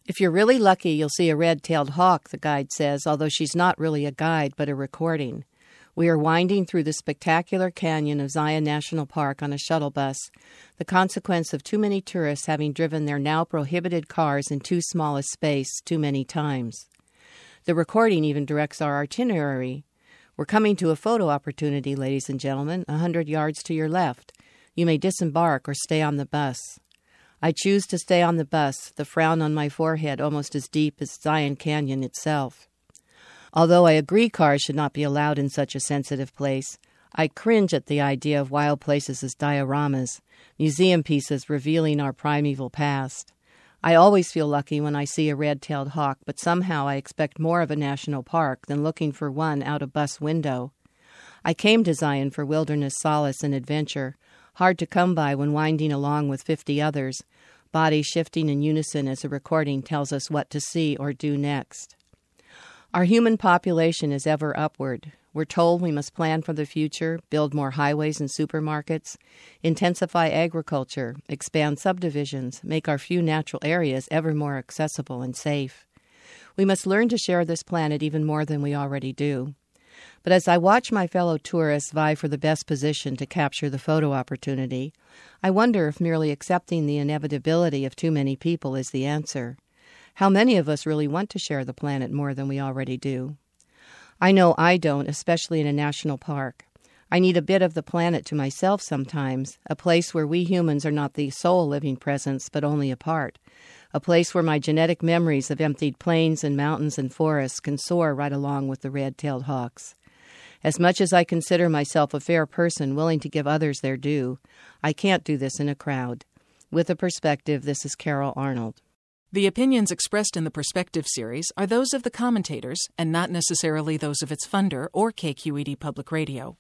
If you're really lucky, you'll see a red-tailed hawk, the guide says, although she's not really a guide but a recording. We are winding through the spectacular canyon of Zion National Park on a shuttle bus, the consequence of too many tourists having driven their now prohibited cars in too small a space too many times. The recording even directs our itinerary. We're coming to a photo opportunity, ladies and gentlemen, 100 yards to your left. You may disembark or stay on the bus. I choose to stay on the bus, the frown on my forehead almost as deep as Zion Canyon itself. Although I agree cars should not be allowed in such a sensitive place, I cringe at the idea of wild places as dioramas, museum pieces revealing our primeval past. I always feel lucky when I see a red-tailed hawk, but somehow I expect more of a national park than looking for one out a bus window. I came to Zion for wilderness solace and adventure, hard to come by when winding along with 50 others, bodies shifting in unison as a recording tells us what to see or do next. Our human population is ever upward. We're told we must plan for the future, build more highways and supermarkets, intensify agriculture, expand subdivisions, make our few natural areas ever more accessible and safe. We must learn to share this planet even more than we already do. But as I watch my fellow tourists vie for the best position to capture the photo opportunity, I wonder if merely accepting the inevitability of too many people is the answer. How many of us really want to share the planet more than we already do? I know I don't, especially in a national park. I need a bit of the planet to myself sometimes, a place where we humans are not the sole living presence, but only a part, a place where my genetic memories of emptied plains and mountains and forests can soar right along with the red-tailed hawks. As much as I consider myself a fair person willing to give others their due, I can't do this in a crowd. With a Perspective, this is Carol Arnold. The opinions expressed in the Perspective series are those of the commentators and not necessarily those of its funder or KQED Public Radio.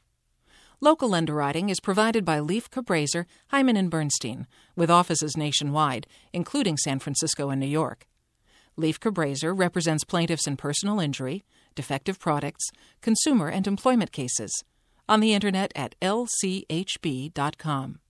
Local underwriting is provided by Leif Cabraser, Hyman & Bernstein, with offices nationwide, including San Francisco and New York. Leif Cabraser represents plaintiffs in personal injury, defective products, consumer and employment cases. On the Internet at lchb.com.